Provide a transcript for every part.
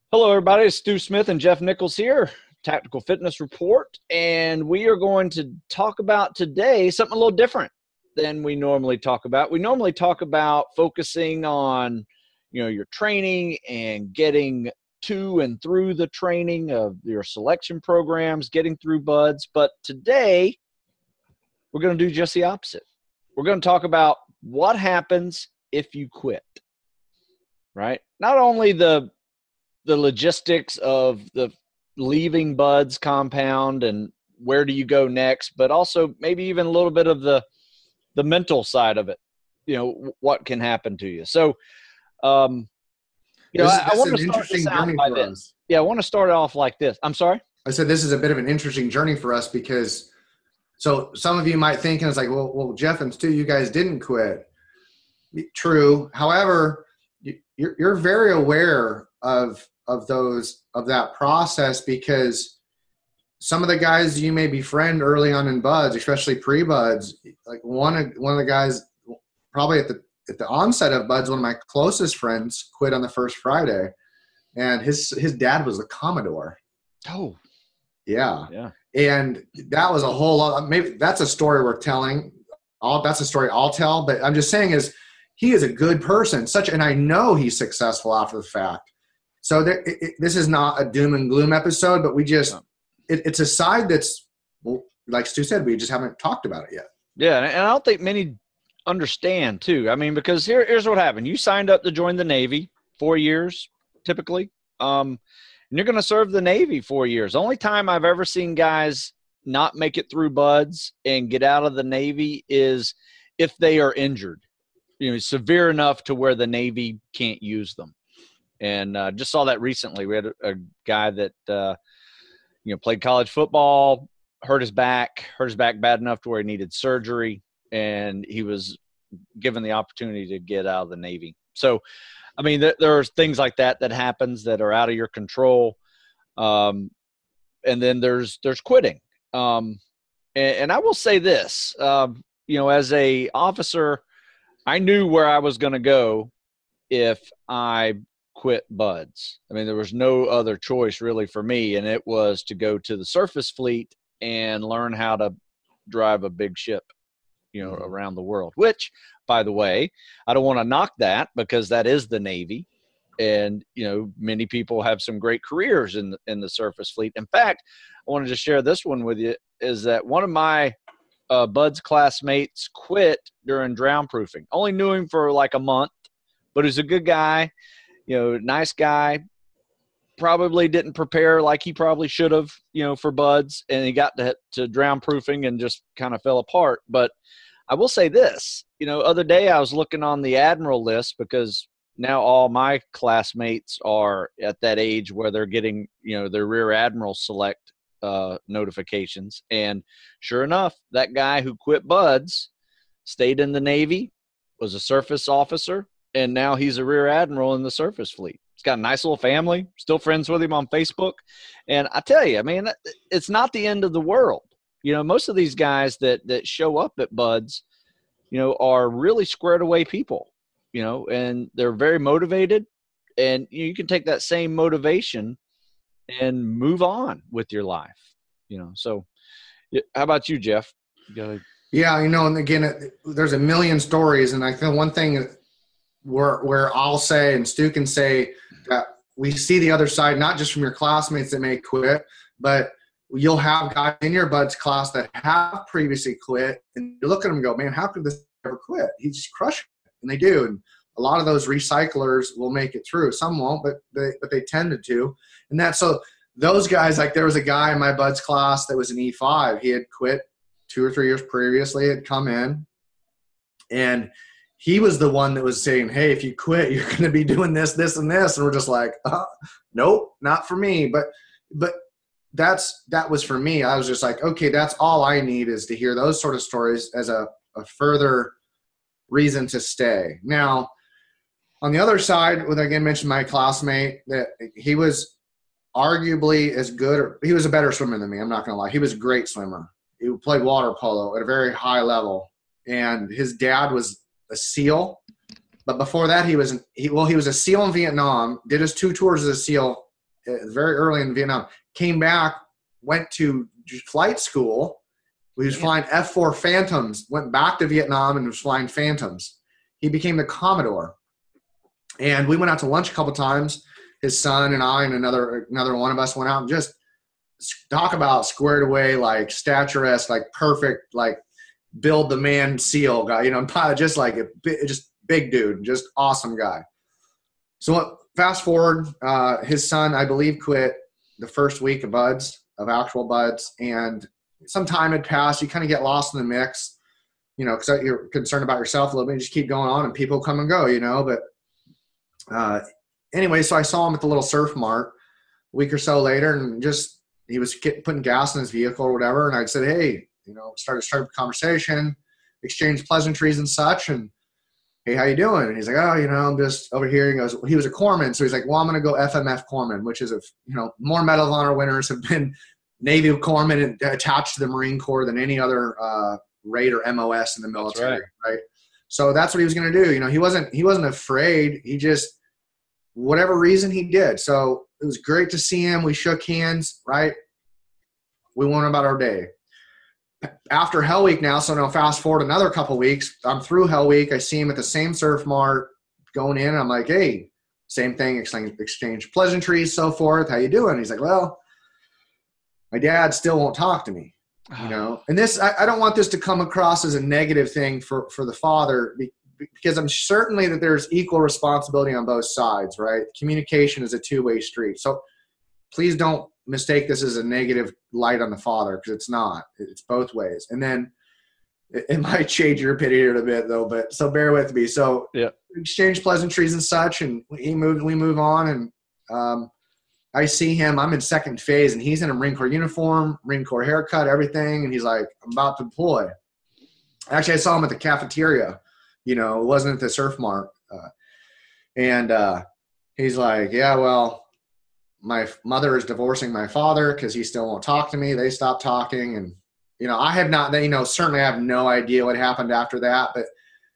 Hello, everybody. It's Stu Smith and Jeff Nichols here, Tactical Fitness Report. And we are going to talk about today something a little different than we normally talk about. We normally talk about focusing on, your training and getting to and through the training of your selection programs, getting through buds. But today, we're going to do just the opposite. We're going to talk about what happens if you quit, right? Not only the logistics of the leaving buds compound and where do you go next, but also maybe even a little bit of the mental side of it, what can happen to you. So, I This is want an to start this interesting out journey by for this. us. Yeah, I want to start it off like this. I'm sorry? I said this is a bit of an interesting journey for us because so some of you might think, and it's like, well, Jeff and Stu, you guys didn't quit. True. However, you're very aware of that process because some of the guys you may befriend early on in buds, especially pre-buds, like one of the guys probably at the onset of buds, one of my closest friends quit on the first Friday, and his dad was a Commodore. Oh, Yeah. yeah. And that was a whole lot. Maybe that's a story worth telling. That's a story I'll tell. But I'm just saying he is a good person. And I know he's successful after the fact. So this is not a doom and gloom episode, but it's a side that's, well, like Stu said, we just haven't talked about it yet. Yeah, and I don't think many understand too. I mean, because here's what happened. You signed up to join the Navy, 4 years typically. And you're going to serve the Navy 4 years. Only time I've ever seen guys not make it through buds and get out of the Navy is if they are injured, severe enough to where the Navy can't use them. And just saw that recently. We had a guy that, played college football, hurt his back bad enough to where he needed surgery, and he was given the opportunity to get out of the Navy. So, I mean, there are things like that happens that are out of your control. And then there's quitting. And I will say this, as a officer, I knew where I was going to go if I quit buds. I mean, there was no other choice really for me, and it was to go to the surface fleet and learn how to drive a big ship, around the world, which, by the way, I don't want to knock that because that is the Navy. And, many people have some great careers in the surface fleet. In fact, I wanted to share this one with you is that one of my Bud's classmates quit during drown proofing. Only knew him for like a month, but he's a good guy, nice guy. Probably didn't prepare like he probably should have, for buds, and he got to drown proofing and just kind of fell apart. But I will say this, other day I was looking on the Admiral list because now all my classmates are at that age where they're getting, their Rear Admiral select notifications. And sure enough, that guy who quit buds stayed in the Navy, was a surface officer, and now he's a Rear Admiral in the surface fleet. He's got a nice little family, still friends with him on Facebook. And I tell you, I mean, it's not the end of the world. Most of these guys that show up at buds, are really squared away people, and they're very motivated. And you can take that same motivation and move on with your life, So how about you, Jeff? Yeah, and again, there's a million stories. And I think one thing where I'll say, and Stu can say, that we see the other side, not just from your classmates that may quit, but you'll have guys in your buds class that have previously quit, and you look at them and go, man, how could this ever quit? He's just crushing it. And they do. And a lot of those recyclers will make it through. Some won't, but they tended to. And that's so those guys, like there was a guy in my buds class that was an E5. He had quit 2 or 3 years previously, had come in, and he was the one that was saying, hey, if you quit, you're going to be doing this, this, and this. And we're just like, nope, not for me. But that was for me. I was just like, okay, that's all I need is to hear those sort of stories as a further reason to stay. Now, on the other side, with again mentioned my classmate, that he was arguably as good, or he was a better swimmer than me. I'm not going to lie. He was a great swimmer. He played water polo at a very high level. And his dad was a SEAL, but before that he was a SEAL in Vietnam, did his 2 tours as a SEAL, very early in Vietnam. Came back, went to flight school. He was flying F-4 Phantoms, went back to Vietnam and was flying Phantoms. He became the Commodore. And we went out to lunch a couple times. His son and I and another one of us went out and just talk about squared away, like statuesque, like perfect, like build the man SEAL guy, you know, just like just big dude, just awesome guy. So fast forward, his son, I believe, quit the first week of actual buds, and some time had passed. You kind of get lost in the mix, you know, because you're concerned about yourself a little bit. You just keep going on, and people come and go, you know. But anyway, so I saw him at the little surf mart a week or so later, and just he was putting gas in his vehicle or whatever, and I said, hey, you know, started a conversation, exchanged pleasantries and such, and hey, how you doing? And he's like, oh, you know, I'm just over here. He was a corpsman, so he's like, well, I'm going to go FMF corpsman, which is more Medal of Honor winners have been Navy corpsmen attached to the Marine Corps than any other rate or MOS in the military, right? So that's what he was going to do. You know, he wasn't afraid. He just, whatever reason, he did. So it was great to see him. We shook hands, right? We went about our day. After Hell Week now, so now fast forward another couple weeks, I'm through Hell Week. I see him at the same surf mart going in. I'm like, hey, same thing, exchange pleasantries, so forth. How you doing? He's like, well, my dad still won't talk to me, you know. And this, I don't want this to come across as a negative thing for the father, because I'm certainly that there's equal responsibility on both sides, right? Communication is a two-way street. So please don't mistake this as a negative light on the father, because it's not. It's both ways. And then it might change your opinion here in a bit, though. But so bear with me. So exchange pleasantries and such, and we move on, and I see him. I'm in second phase, and he's in a Marine Corps uniform, Marine Corps haircut, everything, and he's like, I'm about to deploy. Actually, I saw him at the cafeteria. You know, it wasn't at the surf mart, and he's like, yeah, well, my mother is divorcing my father because he still won't talk to me. They stopped talking. And, you know, I have not, you know, certainly I have no idea what happened after that, but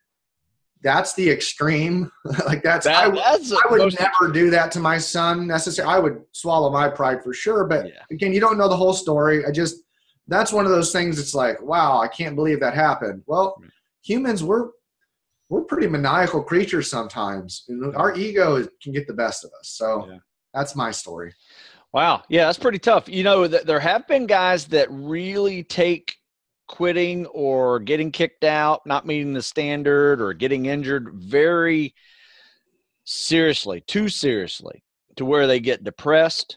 that's the extreme. Like I would never do that to my son necessarily. I would swallow my pride for sure. But again, you don't know the whole story. That's one of those things. It's like, wow, I can't believe that happened. Well, humans, we're pretty maniacal creatures sometimes. Our ego can get the best of us. So that's my story. Wow. Yeah, that's pretty tough. You know, there have been guys that really take quitting or getting kicked out, not meeting the standard, or getting injured very seriously, too seriously, to where they get depressed.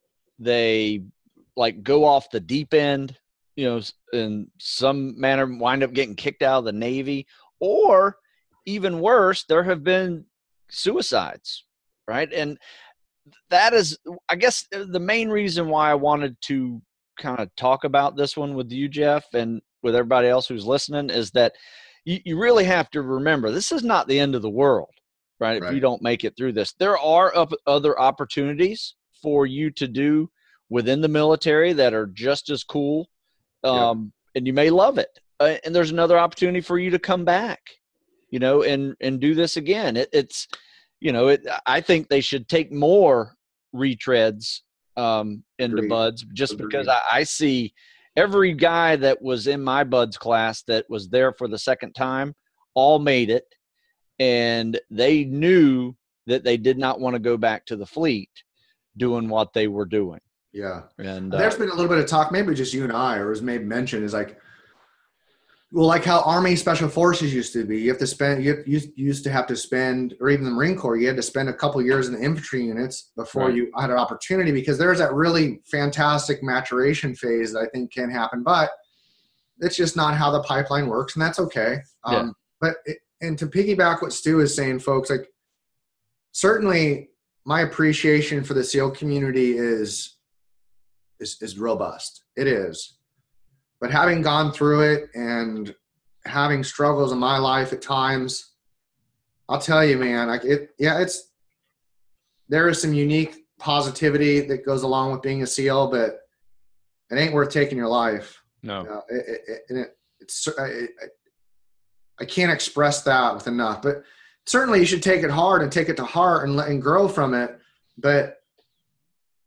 They like go off the deep end, you know, in some manner, wind up getting kicked out of the Navy, or even worse, there have been suicides, right? And that is, I guess, the main reason why I wanted to kind of talk about this one with you, Jeff, and with everybody else who's listening, is that you really have to remember this is not the end of the world, right? If you don't make it through this, there are other opportunities for you to do within the military that are just as cool, and you may love it. And there's another opportunity for you to come back, you know, and do this again. It's you know, I think they should take more retreads into buds, just because I see every guy that was in my buds class that was there for the second time all made it, and they knew that they did not want to go back to the fleet doing what they were doing. Yeah. And there's been a little bit of talk, maybe just you and I, or was maybe mentioned, is like, well, like how Army Special Forces used to be. You used to have to spend, or even the Marine Corps, you had to spend a couple years in the infantry units before you had an opportunity, because there's that really fantastic maturation phase that I think can happen, but it's just not how the pipeline works, and that's okay. And to piggyback what Stu is saying, folks, like certainly my appreciation for the SEAL community is robust. It is. But having gone through it and having struggles in my life at times, I'll tell you, man, there is some unique positivity that goes along with being a SEAL, but it ain't worth taking your life. No. I can't express that with enough, but certainly you should take it hard and take it to heart and grow from it. But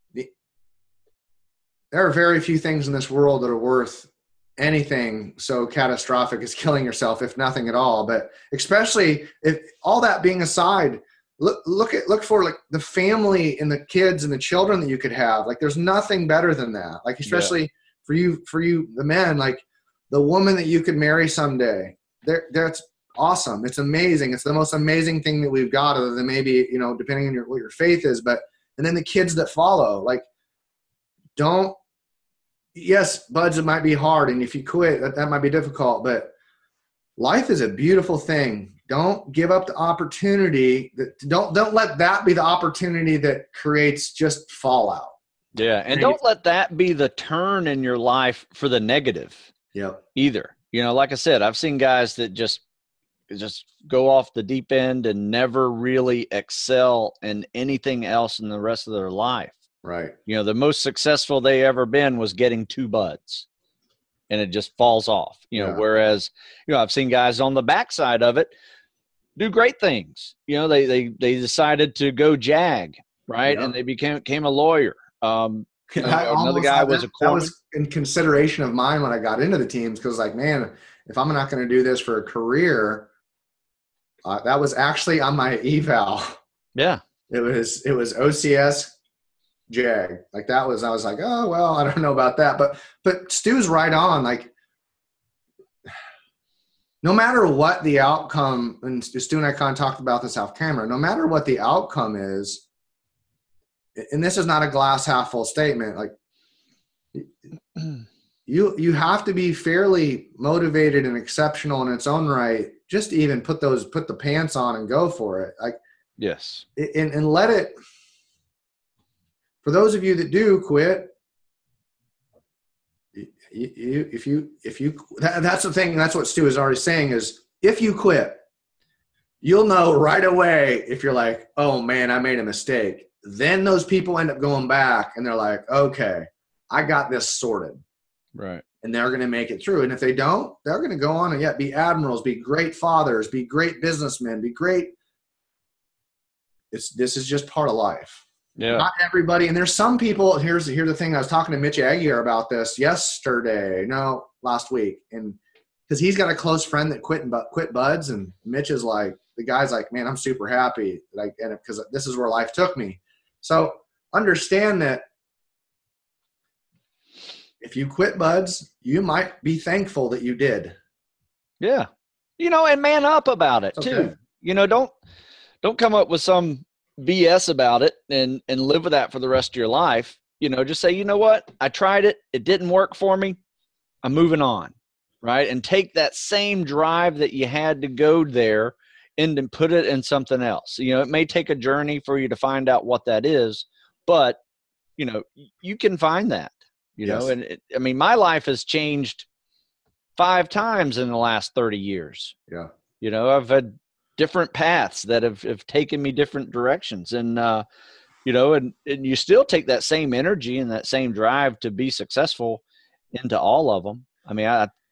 there are very few things in this world that are worth anything so catastrophic as killing yourself, if nothing at all. But especially if all that being aside, look for like the family and the kids and the children that you could have. Like there's nothing better than that. Like especially for you, the men, like the woman that you could marry someday. That's awesome. It's amazing. It's the most amazing thing that we've got, other than maybe, you know, depending on what your faith is. But and then the kids that follow, like yes, buds, it might be hard, and if you quit, that might be difficult, but life is a beautiful thing. Don't give up the opportunity. Don't let that be the opportunity that creates just fallout. Yeah, and don't let that be the turn in your life for the negative. Yep. Either. You know, like I said, I've seen guys that just go off the deep end and never really excel in anything else in the rest of their life. Right. You know, the most successful they ever been was getting 2 buds, and it just falls off, you know, whereas, you know, I've seen guys on the backside of it do great things. You know, they decided to go JAG, right. Yep. And they became a lawyer. You know, another guy was a corpsman. That was in consideration of mine when I got into the teams. Cause like, man, if I'm not going to do this for a career, that was actually on my eval. Yeah. It was OCS JAG. Like that was, I was like, oh, well, I don't know about that, but Stu's right on. Like no matter what the outcome, and Stu and I kind of talked about this off camera, no matter what the outcome is, and this is not a glass half full statement, like you have to be fairly motivated and exceptional in its own right, just to even put the pants on and go for it. Like, yes. And let it, for those of you that do quit, that's the thing. That's what Stu is already saying is if you quit, you'll know right away if you're like, oh man, I made a mistake. Then those people end up going back and they're like, okay, I got this sorted. Right. And they're going to make it through. And if they don't, they're going to go on and be admirals, be great fathers, be great businessmen, be great. This is just part of life. Yeah. Not everybody. And there's some people, here's the thing. I was talking to Mitch Aguirre about this last week. And because he's got a close friend that quit buds. And Mitch is like, the guy's like, man, I'm super happy. Like, and because this is where life took me. So understand that if you quit buds, you might be thankful that you did. Yeah. You know, and man up about it too. You know, don't come up with some BS about it and live with that for the rest of your life. You know, just say, you know what? I tried it. It didn't work for me. I'm moving on. Right. And take that same drive that you had to go there and put it in something else. You know, it may take a journey for you to find out what that is, but you know, you can find that, you know, and I mean, my life has changed 5 times in the last 30 years. Yeah. You know, I've had different paths that have taken me different directions, and you know, and you still take that same energy and that same drive to be successful into all of them. I mean,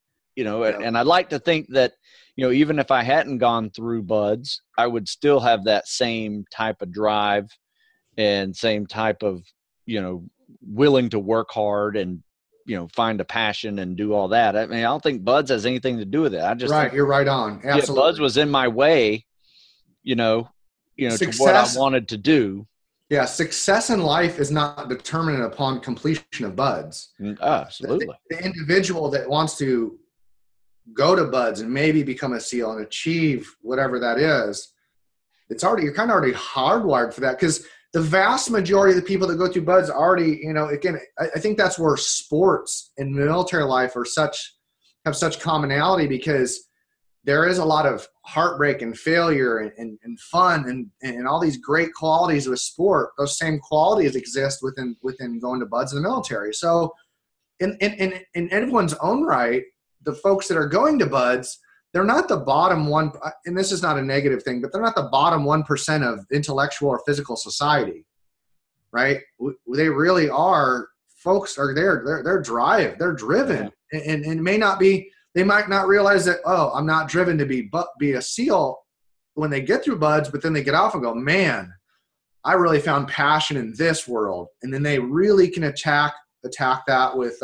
and I'd like to think that, you know, even if I hadn't gone through buds, I would still have that same type of drive and same type of, you know, willing to work hard and, you know, find a passion and do all that. I mean, I don't think buds has anything to do with it. I just think, you're right on. Absolutely. Buds was in my way, you know, success, to what I wanted to do. Yeah. Success in life is not determined upon completion of buds. Absolutely. The individual that wants to go to buds and maybe become a SEAL and achieve whatever that is, you're kind of already hardwired for that, because the vast majority of the people that go through buds already, you know, again, I think that's where sports and military life have such commonality, because there is a lot of heartbreak and failure and fun and all these great qualities with sport. Those same qualities exist within going to buds in the military. So in everyone's own right, the folks that are going to buds, they're not the bottom one, and this is not a negative thing, but they're not the bottom 1% of intellectual or physical society, right? They really are. Folks are there. They're driven, and it may not be. They might not realize that. Oh, I'm not driven to be a SEAL when they get through buds, but then they get off and go, man, I really found passion in this world, and then they really can attack that with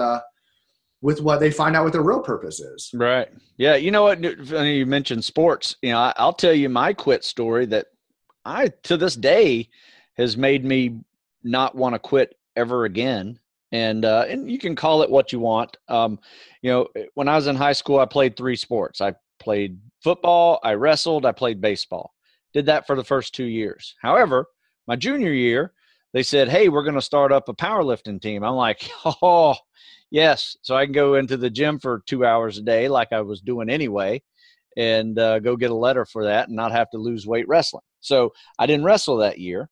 what they find out what their real purpose is. Right. Yeah. You know what? Funny you mentioned sports. You know, I'll tell you my quit story that to this day has made me not want to quit ever again. And you can call it what you want. You know, when I was in high school, I played 3 sports. I played football, I wrestled, I played baseball. Did that for the first 2 years. However, my junior year, they said, "Hey, we're going to start up a powerlifting team." I'm like, "Oh, yes." So I can go into the gym for 2 hours a day like I was doing anyway, and go get a letter for that and not have to lose weight wrestling. So I didn't wrestle that year.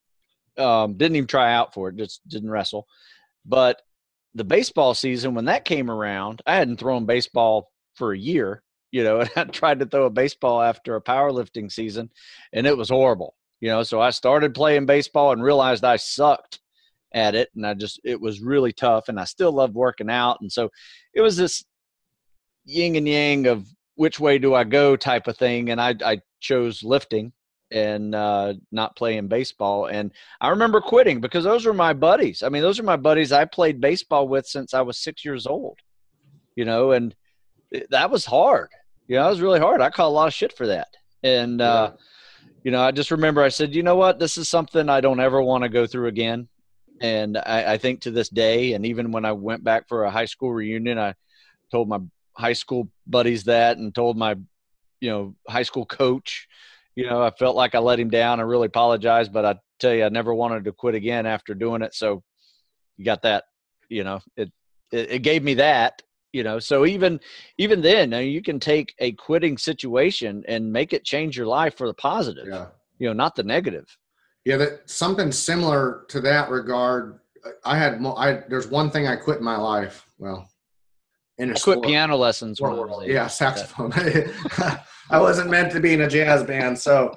Didn't even try out for it, just didn't wrestle. But the baseball season, when that came around, I hadn't thrown baseball for a year, you know, and I tried to throw a baseball after a powerlifting season, and it was horrible, you know. So I started playing baseball and realized I sucked at it, and it was really tough, and I still loved working out. And so it was this yin and yang of which way do I go type of thing. And I chose lifting and not playing baseball. And I remember quitting because those were my buddies. I mean, those are my buddies I played baseball with since I was 6 years old, you know, and that was hard. You know, it was really hard. I caught a lot of shit for that. And, you know, I just remember I said, you know what, this is something I don't ever want to go through again. And I think to this day, and even when I went back for a high school reunion, I told my high school buddies that, and told my, you know, high school coach, you know, I felt like I let him down. I really apologized, but I tell you, I never wanted to quit again after doing it. So you got that, you know, it gave me that, you know. So even then, you can take a quitting situation and make it change your life for the positive, you know, not the negative. Yeah, that something similar to that regard. There's one thing I quit in my life. Well, I quit piano lessons. Yeah, saxophone. I wasn't meant to be in a jazz band. So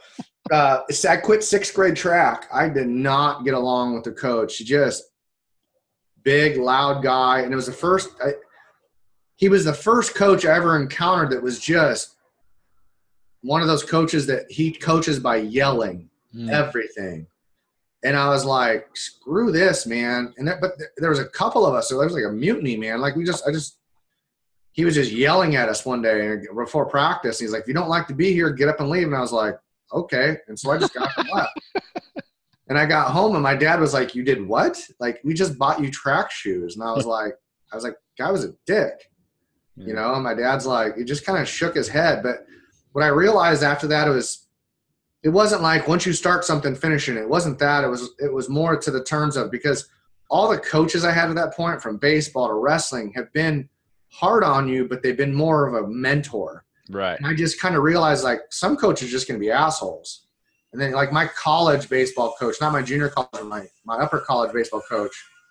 I quit 6th grade track. I did not get along with the coach. Just big, loud guy. And it was he was the first coach I ever encountered that was just one of those coaches that he coaches by yelling everything. And I was like, screw this, man. But there was a couple of us, so there was like a mutiny, man. Like he was just yelling at us one day before practice. He's like, if you don't like to be here, get up and leave. And I was like, okay. And so I just got up and left. And I got home and my dad was like, you did what? Like, we just bought you track shoes. And I was like, guy was a dick, you know? And my dad's like, he just kind of shook his head. But what I realized after that it wasn't like once you start something, finishing it. It wasn't that. It was more to the terms of, because all the coaches I had at that point, from baseball to wrestling, have been hard on you, but they've been more of a mentor. Right. And I just kind of realized, like, some coaches are just going to be assholes. And then, like, my college baseball coach, not my junior college, my upper college baseball coach,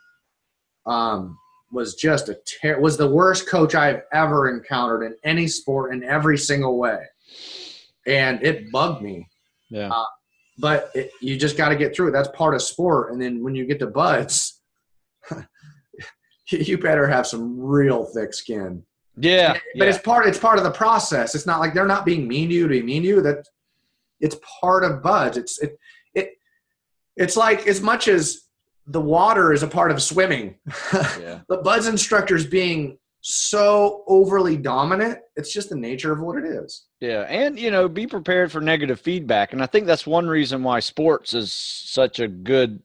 was just was the worst coach I've ever encountered in any sport in every single way. And it bugged me. Yeah. But you just got to get through it. That's part of sport. And then when you get to buds, you better have some real thick skin. Yeah. But it's part of the process. It's not like they're not being mean to you to be mean to you. That it's part of buds. It's like, as much as the water is a part of swimming, the buds instructors being so overly dominant, it's just the nature of what it is. Yeah. And, you know, be prepared for negative feedback. And I think that's one reason why sports is such a good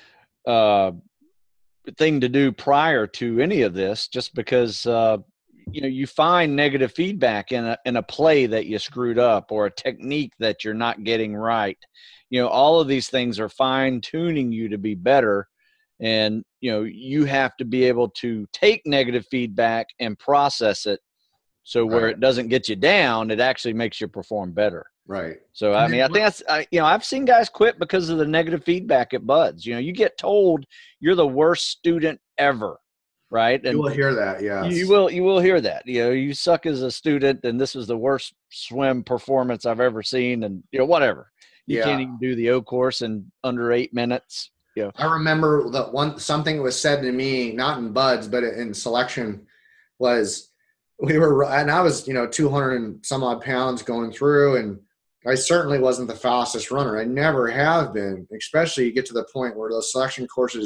thing to do prior to any of this, just because, you know, you find negative feedback in a play that you screwed up, or a technique that you're not getting right. You know, all of these things are fine tuning you to be better. And, you know, you have to be able to take negative feedback and process it. So where it doesn't get you down, it actually makes you perform better. Right. So, I mean, I think you know, I've seen guys quit because of the negative feedback at buds. You know, you get told you're the worst student ever. Right. And you will hear that. Yeah. You will hear that. You know, you suck as a student, and this was the worst swim performance I've ever seen. And, you know, whatever. You can't even do the O course in under 8 minutes. Yeah. I remember something was said to me, not in buds, but in selection, was and I was, you know, 200 and some odd pounds going through, and I certainly wasn't the fastest runner. I never have been, especially you get to the point where those selection courses,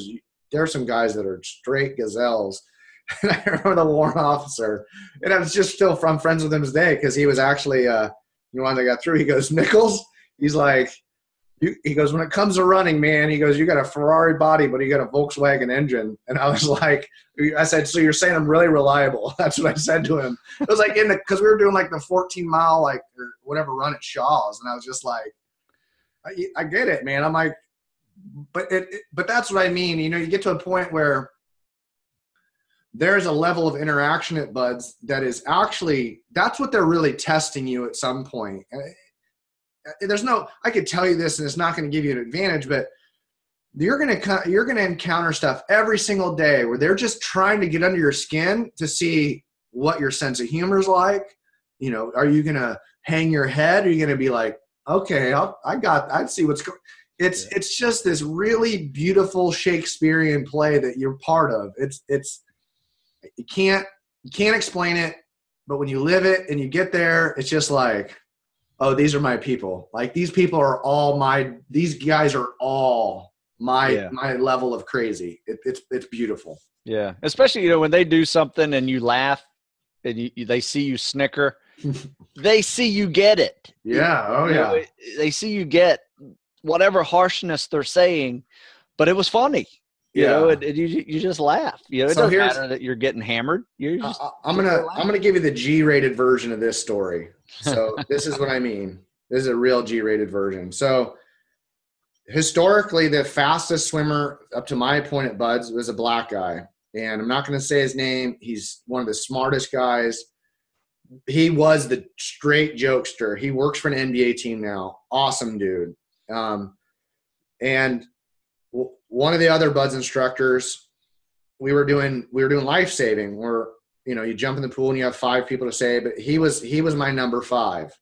there are some guys that are straight gazelles. And I remember the warrant officer, and I was just still from friends with him today because he was actually the one that got through. He goes, Nichols, he's like, he goes, when it comes to running, man, he goes, you got a Ferrari body, but you got a Volkswagen engine. And I was like, I said, so you're saying I'm really reliable? That's what I said to him. It was like because we were doing like the 14-mile, like or whatever run at Shaw's. And I was just like, I get it, man. I'm like, but that's what I mean. You know, you get to a point where there's a level of interaction at Buds that is actually, that's what they're really testing you at some point. There's no, I could tell you this and it's not going to give you an advantage, but you're going to encounter stuff every single day where they're just trying to get under your skin to see what your sense of humor is like. You know, are you going to hang your head? Are you going to be like, okay, I'd see what's going. It's just this really beautiful Shakespearean play that you're part of. You can't explain it, but when you live it and you get there, it's just like, oh, these are my people. Like these guys are all my level of crazy. It's beautiful. Yeah. Especially, you know, when they do something and you laugh and they see you snicker, they see you get it. Yeah. Oh yeah. You know, they see you get whatever harshness they're saying, but it was funny. You know, and you just laugh. You know, it doesn't matter that you're getting hammered. I'm gonna give you the G-rated version of this story. So this is what I mean. This is a real G-rated version. So historically, the fastest swimmer up to my point at Buds was a black guy, and I'm not going to say his name. He's one of the smartest guys. He was the straight jokester. He works for an NBA team now. Awesome dude. And one of the other Buds instructors, we were doing life saving where, you know, you jump in the pool and you have 5 people to save, but he was my number 5.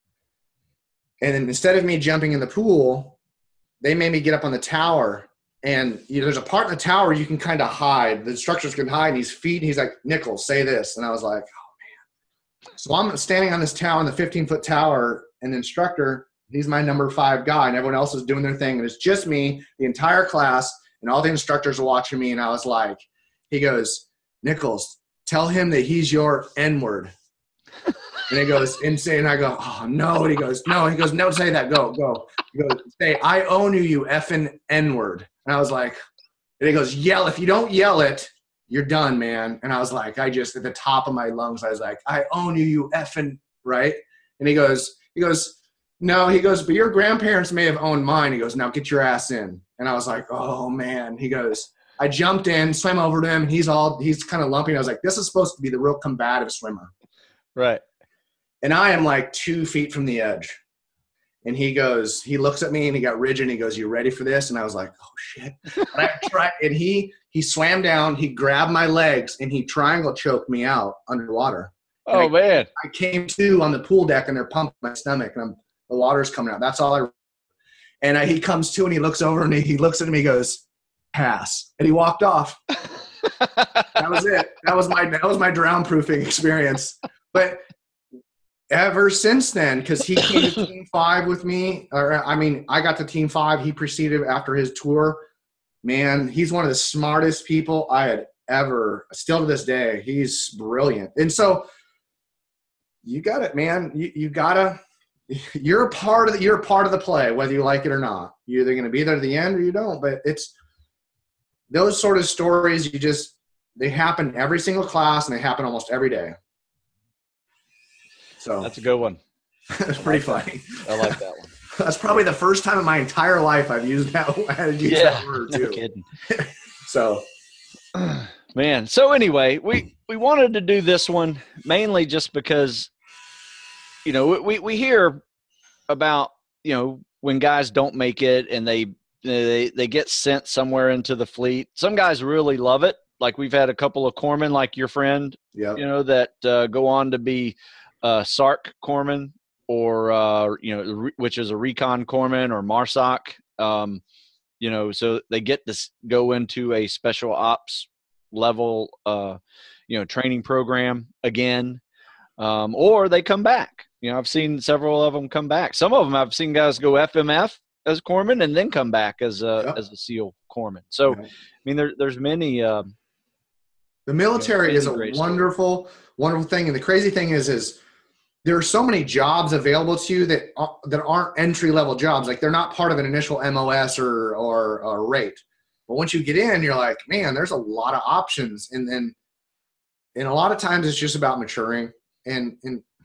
And then instead of me jumping in the pool, they made me get up on the tower, and you know, there's a part in the tower you can kind of hide. The instructors can hide, and he's like, Nichols, say this. And I was like, oh man. So I'm standing on this tower, on the 15-foot tower, and the instructor, he's my number 5 guy, and everyone else is doing their thing. And it's just me, the entire class, and all the instructors are watching me. And I was like, he goes, Nichols, tell him that he's your N-word. And he goes, insane. I go, oh, no. And he goes, no. He goes, no, say that. Go. He goes, say, I own you effing N-word. And I was like, and he goes, yell. If you don't yell it, you're done, man. And I was like, at the top of my lungs, I was like, I own you effing, right? And he goes, no. He goes, but your grandparents may have owned mine. He goes, now get your ass in. And I was like, oh, man. He goes, I jumped in, swam over to him, and he's kind of lumpy. I was like, this is supposed to be the real combative swimmer. Right. And I am like 2 feet from the edge. And he looks at me and he got rigid and he goes, you ready for this? And I was like, oh shit. And he swam down, he grabbed my legs and he triangle choked me out underwater. Oh man. I came to on the pool deck and they're pumping my stomach and the water's coming out. That's all and he comes to and he looks over and he looks at me, he goes, pass. And he walked off. That was it. That was my drown proofing experience. But ever since then, because he came to Team 5 with me, I got to Team 5. He proceeded after his tour. Man, he's one of the smartest people I had ever, still to this day. He's brilliant. And so you got it, man. You gotta, you're a part of the play, whether you like it or not. You're either going to be there to the end or you don't. But it's those sort of stories, they happen every single class and they happen almost every day. So that's a good one. It's pretty funny. I like that one. That's probably the first time in my entire life I've used that word too. No kidding. So, man. So anyway, we wanted to do this one mainly just because, you know, we hear about, you know, when guys don't make it and they get sent somewhere into the fleet. Some guys really love it. Like we've had a couple of corpsmen, like your friend, you know, that go on to be SARC corpsman or, you know, which is a recon corpsman or MARSOC. You know, so they get to go into a special ops level, you know, training program again, or they come back. You know, I've seen several of them come back. Some of them I've seen guys go FMF as corpsman and then come back as a SEAL corpsman. So, I mean, there's many. The military is a wonderful, wonderful thing, and the crazy thing is there are so many jobs available to you that aren't entry level jobs. Like they're not part of an initial MOS or rate. But once you get in, you're like, man, there's a lot of options, and a lot of times it's just about maturing. And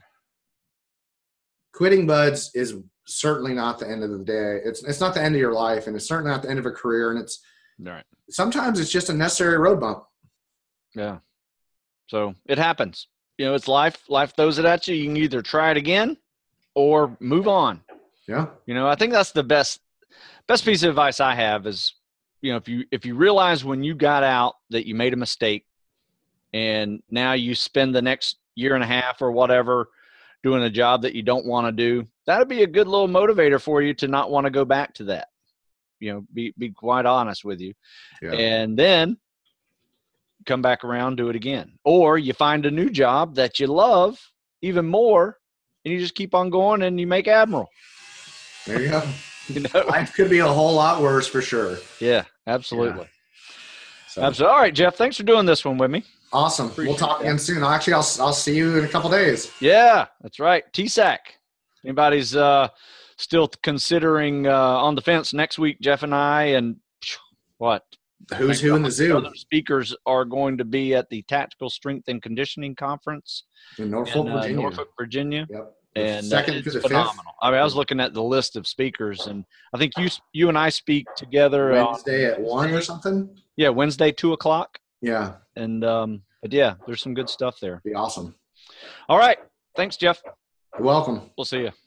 quitting buds is certainly not the end of the day. It's not the end of your life, and it's certainly not the end of a career. And sometimes it's just a necessary road bump. Yeah. So it happens. You know, it's life. Life throws it at you. You can either try it again or move on. Yeah. You know, I think that's the best piece of advice I have is, you know, if you realize when you got out that you made a mistake and now you spend the next year and a half or whatever doing a job that you don't want to do, that'd be a good little motivator for you to not want to go back to that. You know, be quite honest with you. Yeah. And then come back around, do it again. Or you find a new job that you love even more and you just keep on going and you make admiral. There you go. You know? Life could be a whole lot worse for sure. Yeah, absolutely. Yeah. So. All right, Jeff, thanks for doing this one with me. Awesome. We'll talk again soon. Actually, I'll see you in a couple days. Yeah, that's right. TSAC. Anybody's still considering on the fence next week, Jeff and I, and what? Who's who in the zoo? Other speakers are going to be at the Tactical Strength and Conditioning Conference in Norfolk, Virginia. Yep. And second to the phenomenal. 5th. I mean, I was looking at the list of speakers, and I think you and I speak together Wednesday at 1 or something. Yeah, Wednesday 2:00. Yeah. And but yeah, there's some good stuff there. Be awesome. All right, thanks, Jeff. You're welcome. We'll see you.